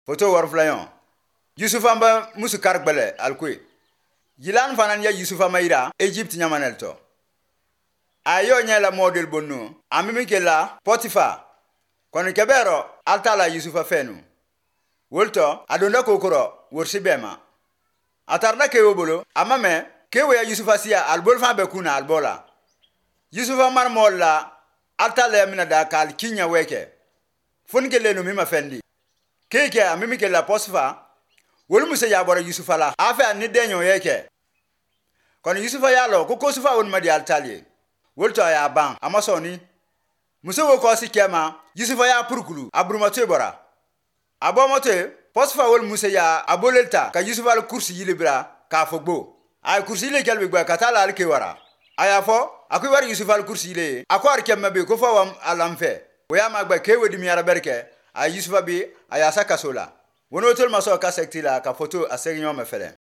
Photo war flayon. Yusufa mba musu kargbele alkwe. Yilan fanan ya Yusufa maira Egypt nyamanelto. Ayo nyela model bonno. Amimi la Potifa. Kono kebero altala Yusufa fenu. Wolto adonda kokoro worsibema. Atarda kewobolo amame kewe ya Yusufa siya albol fa bekuna albola. Yusufa mar molla altala yamina da kal kinya weke. Funkele no mima fendi. Keke amimi la Potifa. Wolu musa ya bora Yusufa la afa ni denyo yeke. Kono Yusufa yalo ko Kosufa won madi altali. Wolto ya ban amasoni. Musa wo ko sikema Yusufa ya purkulu abrumate bora. Abomote Potifa wol musa ya abolelta ka Yusufa al kursi yilibra ka fogbo. Ay kursi le kelbe gba katala al kewara. Aya fo akwi war Yusufa al kursi le akwar kembe ko fo wam alamfe. Oya magba kewedi mi yara berke ay Yusufa bi aya saka sola. Wono tol maso ka sektila ka photo a segnyo me fele.